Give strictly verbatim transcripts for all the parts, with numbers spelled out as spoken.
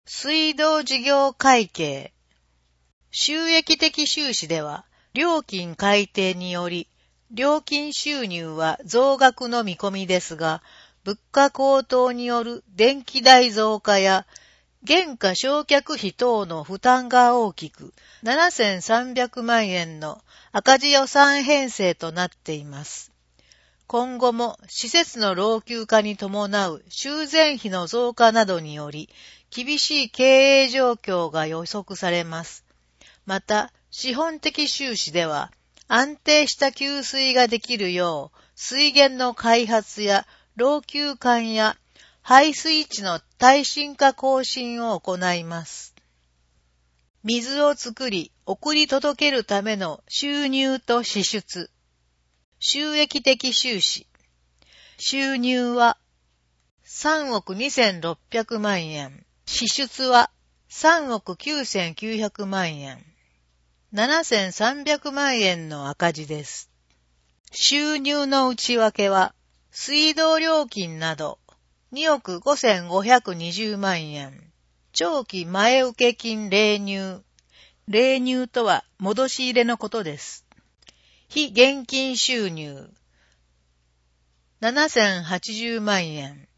水道事業会計。収益的収支では、料金改定により、料金収入は増額の見込みですが、物価高騰による電気代増加や、原価償却費等の負担が大きく、ななせんさんびゃくまんえんの赤字予算編成となっています。今後も施設の老朽化に伴う修繕費の増加などにより、厳しい経営状況が予測されます。また、資本的収支では、安定した給水ができるよう、水源の開発や老朽管や排水池の耐震化更新を行います。水を作り、送り届けるための収入と支出。収益的収支。収入はさんおくにせんろっぴゃくまんえん。支出はさんおくきゅうせんきゅうひゃくまんえん。ななせんさんびゃくまんえんの赤字です。収入の内訳は、水道料金などにおくごせんごひゃくにじゅうまんえん。長期前受金例入。例入とは戻し入れのことです。非現金収入。ななせんはちじゅうまんえん。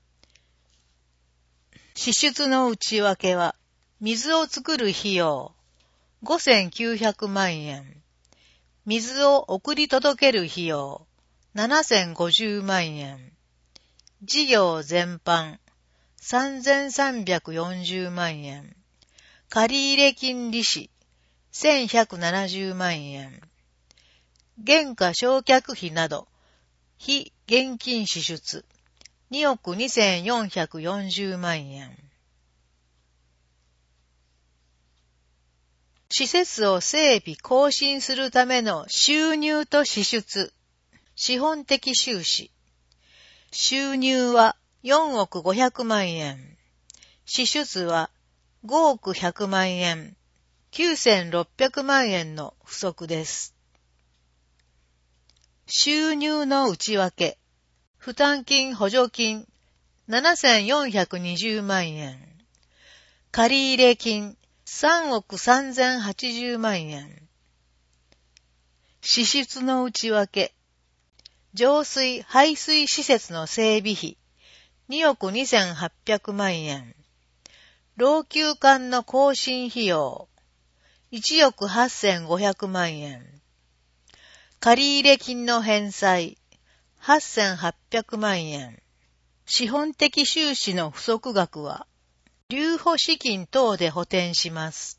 支出の内訳は、水を作る費用。ごせんきゅうひゃくまんえん。水を送り届ける費用。ななせんごじゅうまんえん。事業全般。さんぜんさんびゃくよんじゅうまんえん。借入金利子。せんひゃくななじゅうまんえん。原価償却費など。非現金支出。におくにせんよんひゃくよんじゅうまんえん。施設を整備更新するための収入と支出。資本的収支。収入はよんおくごひゃくまんえん。支出はごおくひゃくまんえん。きゅうせんろっぴゃくまんえんの不足です。収入の内訳。負担金補助金ななせんよんひゃくにじゅうまんえん。借入金さんおくさんぜんはちじゅうまんえん。支出の内訳。浄水排水施設の整備費におくにせんはっぴゃくまんえん。老朽管の更新費用いちおくはっせんごひゃくまんえん。借入金の返済はっせんはっぴゃくまんえん。資本的収支の不足額は、留保資金等で補填します。